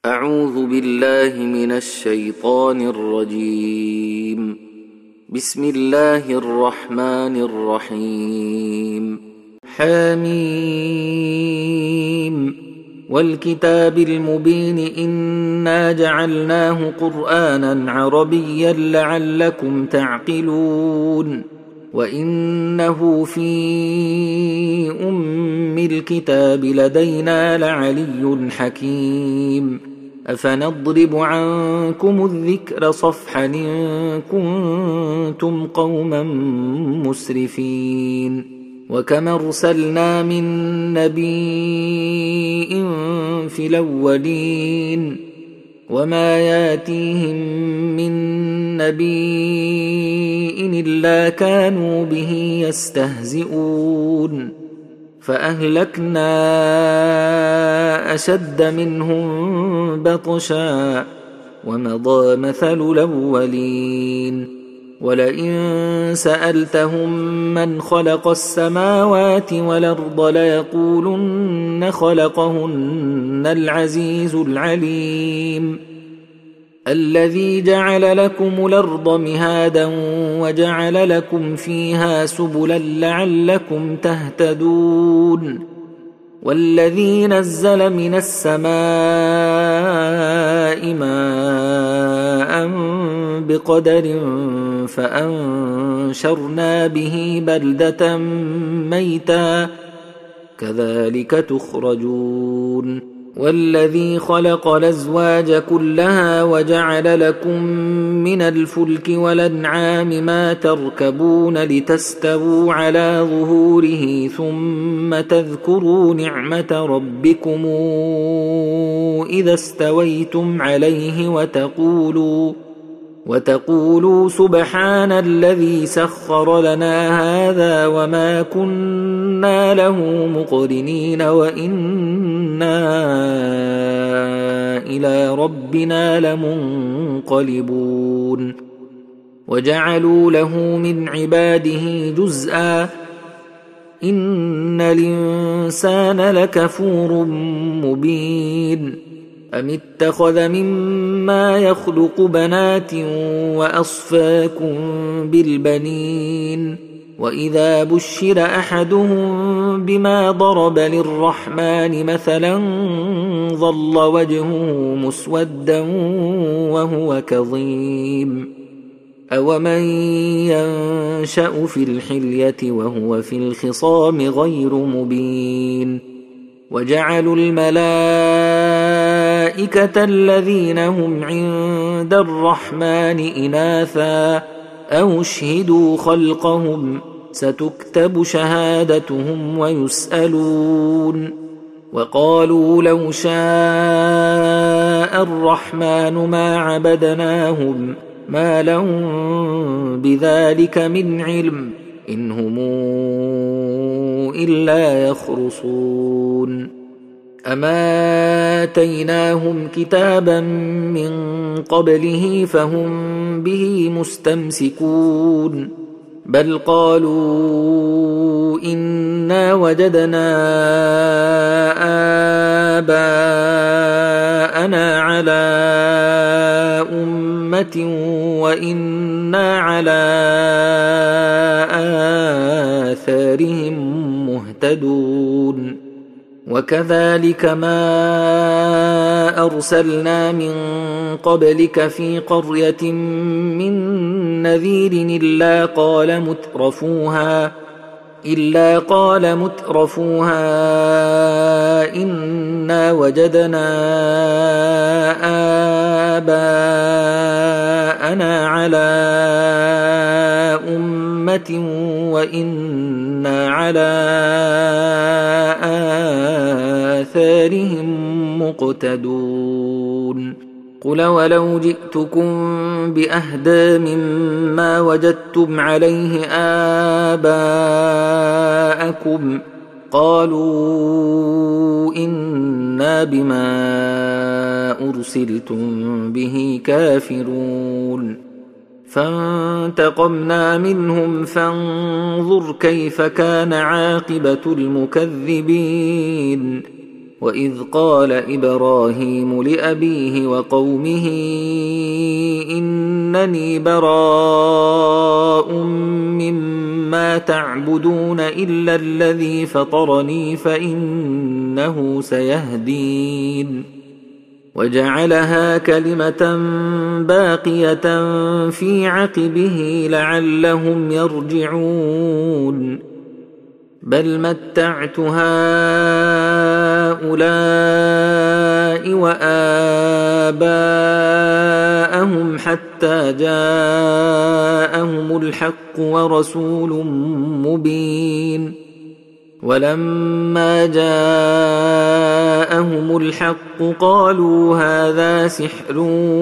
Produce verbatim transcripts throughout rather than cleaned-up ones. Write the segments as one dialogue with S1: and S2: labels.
S1: أعوذ بالله من الشيطان الرجيم. بسم الله الرحمن الرحيم. حميم والكتاب المبين إنا جعلناه قرآنا عربيا لعلكم تعقلون وإنه في أم الكتاب لدينا لعلي حكيم أفنضرب عنكم الذكر صفحا إن كنتم قوما مسرفين وكم أرسلنا من نبي في الأولين وما ياتيهم من نبي إلا كانوا به يستهزئون فأهلكنا أشد منهم بطشا ومضى مثل الأولين ولئن سألتهم من خلق السماوات والأرض ليقولن خلقهن العزيز العليم الذي جعل لكم الأرض مهادا وجعل لكم فيها سبلا لعلكم تهتدون والذي نزل من السماء ماء بقدر فأنشرنا به بلدة ميتا كذلك تخرجون والذي خلق الأزواج كلها وجعل لكم من الفلك والأنعام ما تركبون لتستووا على ظهوره ثم تذكروا نعمة ربكم إذا استويتم عليه وتقولوا وتقولوا سبحان الذي سخر لنا هذا وما كنا له مقرنين وإنا إلى ربنا لمنقلبون وجعلوا له من عباده جزءا إن الإنسان لكفور مبين أم اتخذ مما يخلق بنات وأصفاكم بالبنين وإذا بشر أحدهم بما ضرب للرحمن مثلا ظل وجهه مسودا وهو كظيم أومن ينشأ في الحلية وهو في الخصام غير مبين وجعلوا الملائكة الذين هم عند الرحمن إناثا أو اشهدوا خلقهم ستكتب شهادتهم ويسألون وقالوا لو شاء الرحمن ما عبدناهم ما لهم بذلك من علم إن هم إلا يخرصون أما آتيناهم كتابا من قبله فهم به مستمسكون بل قالوا إنا وجدنا آباءنا على أمة وإنا على آثارهم مهتدون وكذلك ما أرسلنا من قبلك في قرية من نذير إلا قال مترفوها إلا قال مترفوها إنا وجدنا آباءنا على أمة وإنا على آثارهم مقتدون قل ولو جئتكم بأهدى مما وجدتم عليه آباءكم قالوا إنا بما أرسلتم به كافرون فانتقمنا منهم فانظر كيف كان عاقبة المكذبين وإذ قال إبراهيم لأبيه وقومه إنني براء مما تعبدون إلا الذي فطرني فإنه سيهدين وجعلها كلمة باقية في عقبه لعلهم يرجعون بل متعت هؤلاء وآباءهم حتى جاءهم الحق ورسول مبين ولما جاءهم الحق قالوا هذا سحر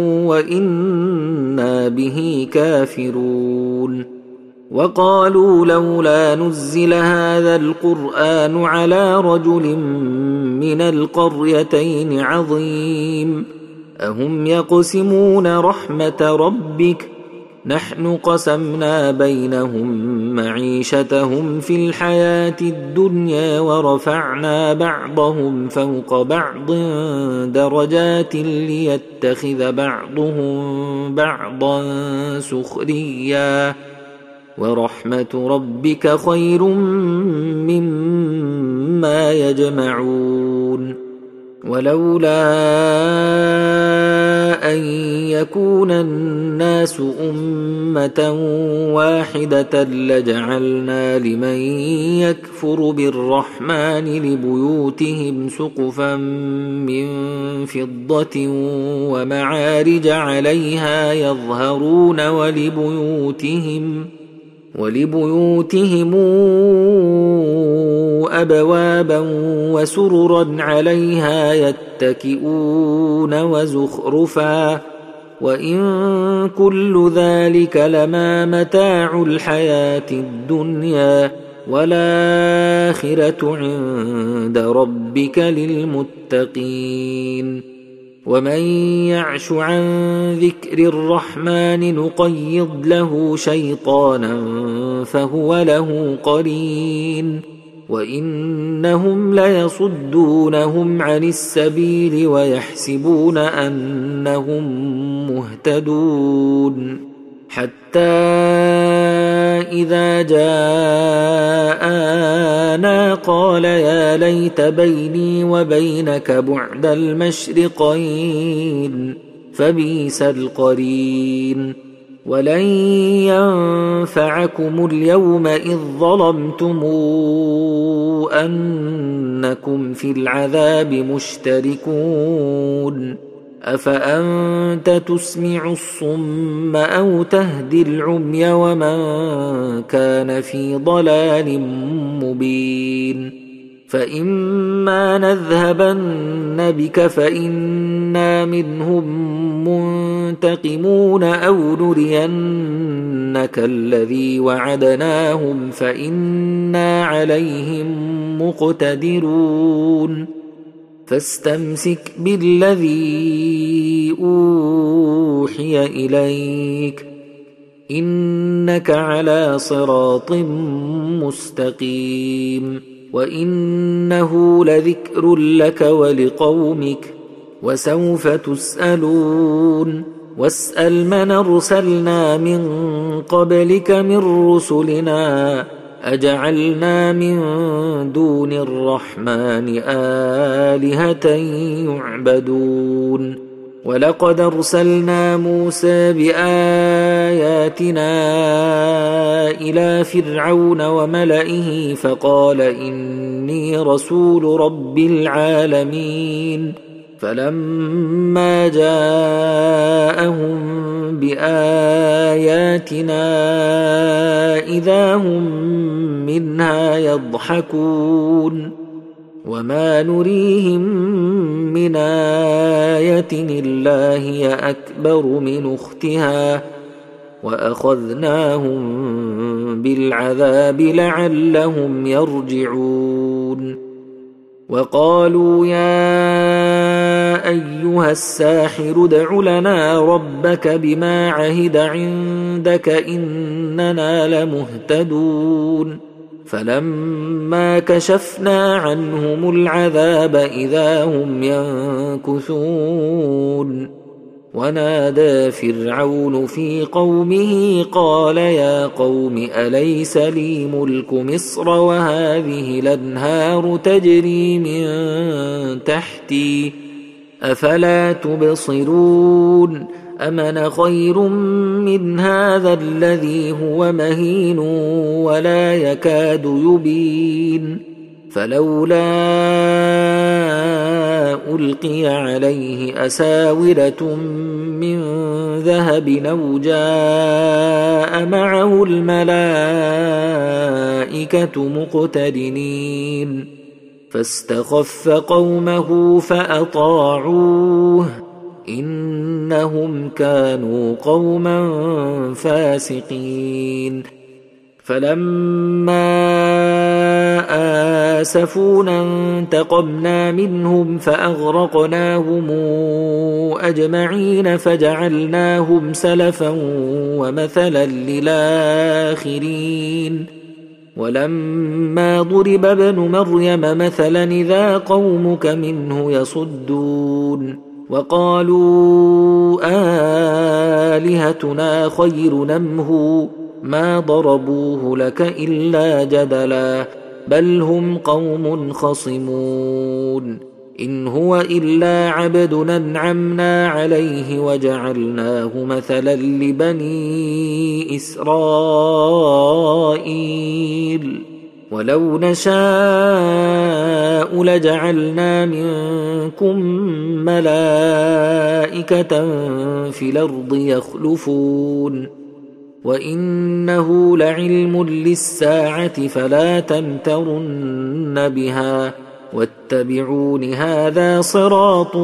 S1: وإنا به كافرون وقالوا لولا نزل هذا القرآن على رجل من القريتين عظيم أهم يقسمون رحمة ربك نحن قسمنا بينهم معيشتهم في الحياة الدنيا ورفعنا بعضهم فوق بعض درجات ليتخذ بعضهم بعضا سخريا ورحمة ربك خير مما يجمعون ولولا أن يكون الناس أمة واحدة لجعلنا لمن يكفر بالرحمن لبيوتهم سقفا من فضة ومعارج عليها يظهرون ولبيوتهم ولبيوتهم أبوابا وسررا عليها يتكئون وزخرفا وإن كل ذلك لما متاع الحياة الدنيا والآخرة عند ربك للمتقين ومن يعش عن ذكر الرحمن نقيض له شيطانا فهو له قرين وإنهم ليصدونهم عن السبيل ويحسبون أنهم مهتدون حتى إذا جاءنا قال يا ليت بيني وبينك بعد المشرقين فبئس القرين ولن ينفعكم اليوم إذ ظلمتم أنكم في العذاب مشتركون أفأنت تسمع الصم أو تهدي العمي ومن كان في ضلال مبين فإما نذهبن بك فإنا منهم منتقمون أو نرينك الذي وعدناهم فإنا عليهم مقتدرون فاستمسك بالذي أوحي إليك إنك على صراط مستقيم وإنه لذكر لك ولقومك وسوف تسألون واسأل من أرسلنا من قبلك من رسلنا أجعلنا من دون الرحمن آلهة يعبدون ولقد أرسلنا موسى بآياتنا إلى فرعون وملئه فقال إني رسول رب العالمين فلما جاءهم بآياتنا إذا هم منها يضحكون وما نريهم من آية إلا هي أكبر من أختها وأخذناهم بالعذاب لعلهم يرجعون وقالوا يا أيها الساحر ادع لنا ربك بما عهد عندك إننا لمهتدون فلما كشفنا عنهم العذاب إذا هم ينكثون ونادى فرعون في قومه قال يا قوم أليس لي ملك مصر وهذه الأنهار تجري من تحتي أفلا تبصرون أم أنا خير من هذا الذي هو مهين ولا يكاد يبين فلولا ألقي عليه أساورة من ذهب أو جاء معه الملائكة مقترنين فاستخف قومه فأطاعوه إنهم كانوا قوما فاسقين فلما آسفونا انتقمنا منهم فأغرقناهم أجمعين فجعلناهم سلفا ومثلا للآخرين ولما ضرب ابن مريم مثلا إذا قومك منه يصدون وقالوا آلهتنا خير أم ما ضربوه لك إلا جدلا بل هم قوم خصمون إن هو إلا عبد أنعمنا عليه وجعلناه مثلا لبني إسرائيل ولو نشاء لجعلنا منكم ملائكة في الأرض يخلفون وإنه لعلم للساعة فلا تمترن بها واتبعون هذا صراط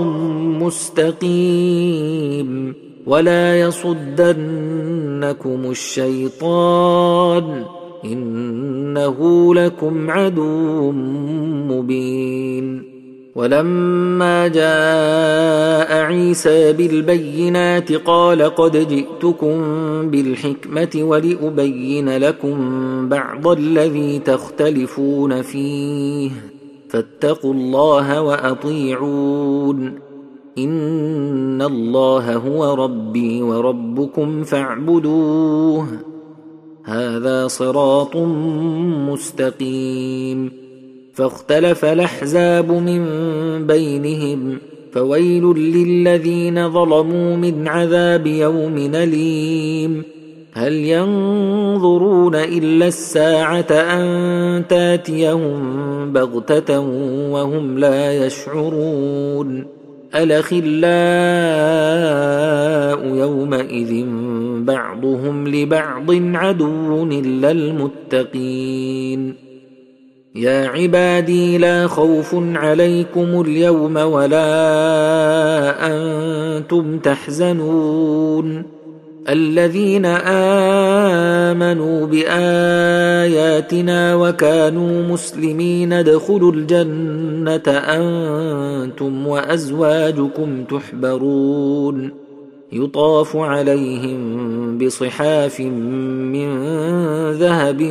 S1: مستقيم ولا يصدنكم الشيطان إنه لكم عدو مبين ولما جاء عيسى بالبينات قال قد جئتكم بالحكمة ولأبين لكم بعض الذي تختلفون فيه فاتقوا الله وأطيعون إن الله هو ربي وربكم فاعبدوه هذا صراط مستقيم فاختلف الأحزاب من بينهم فويل للذين ظلموا من عذاب يوم أليم هل ينظرون إلا الساعة أن تاتيهم بغتة وهم لا يشعرون الأخلاء يومئذ بعضهم لبعض عدو إلا المتقين يا عبادي لا خوف عليكم اليوم ولا أنتم تحزنون الذين آمنوا بآياتنا وكانوا مسلمين ادخلوا الجنة أنتم وأزواجكم تحبرون يطاف عليهم بصحاف من ذهب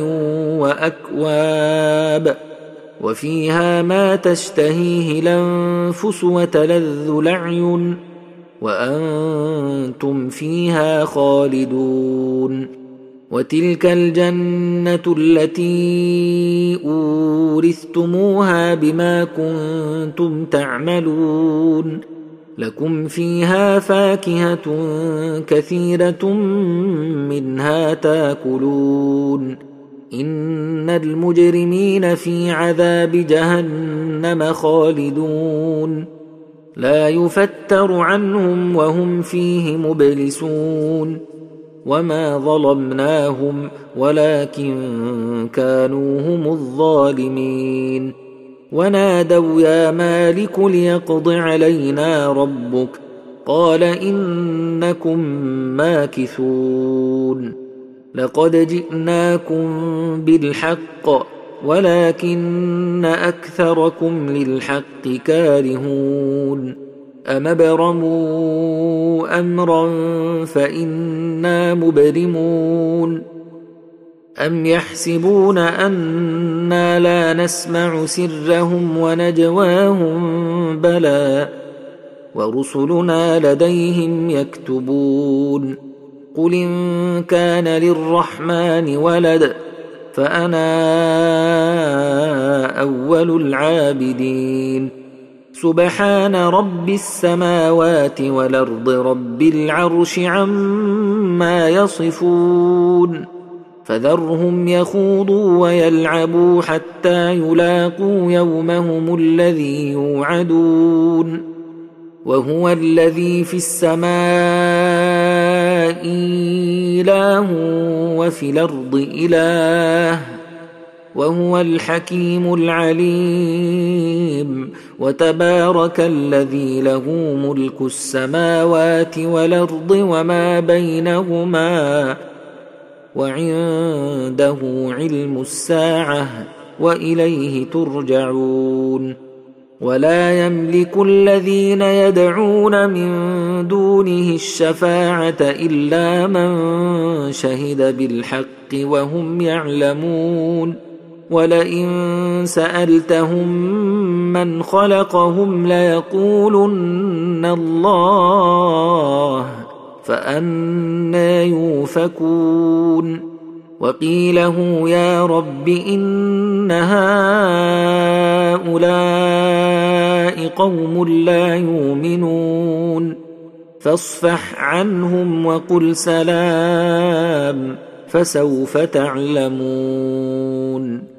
S1: وأكواب وفيها ما تشتهيه الأنفس وتلذ الأعين وأنتم فيها خالدون وتلك الجنة التي أورثتموها بما كنتم تعملون لكم فيها فاكهة كثيرة منها تاكلون إن المجرمين في عذاب جهنم خالدون لا يفتر عنهم وهم فيه مبلسون وما ظلمناهم ولكن كانوا هم الظالمين ونادوا يا مالك ليقض علينا ربك قال إنكم ماكثون لقد جئناكم بالحق ولكن أكثركم للحق كارهون أم ابرموا أمرا فإنا مبرمون أم يحسبون أنا لا نسمع سرهم ونجواهم بلى ورسلنا لديهم يكتبون قل إن كان للرحمن ولد فأنا أول العابدين سبحان رب السماوات والأرض رب العرش عما يصفون فذرهم يخوضوا ويلعبوا حتى يلاقوا يومهم الذي يوعدون وهو الذي في السماء إله وفي الأرض إله وهو الحكيم العليم وتبارك الذي له ملك السماوات والأرض وما بينهما وعنده علم الساعة وإليه ترجعون ولا يملك الذين يدعون من دونه الشفاعة إلا من شهد بالحق وهم يعلمون ولئن سألتهم من خلقهم ليقولن الله فأنى يؤفكون وقيله يا رب إن هؤلاء قوم لا يؤمنون فاصفح عنهم وقل سلام فسوف تعلمون.